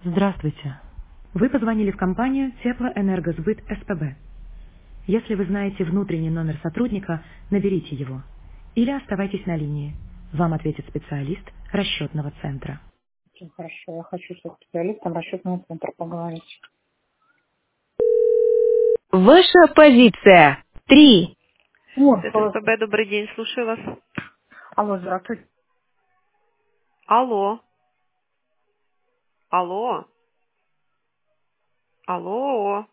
Здравствуйте. Вы позвонили в компанию Теплоэнергосбыт СПБ. Если вы знаете внутренний номер сотрудника, наберите его. Или оставайтесь на линии. Вам ответит специалист расчетного центра. Очень хорошо. Я хочу со специалистом расчетного центра поговорить. Ваша позиция. 3. О, Это СПБ, добрый день, слушаю вас. алло, здравствуйте. Алло, алло, алло.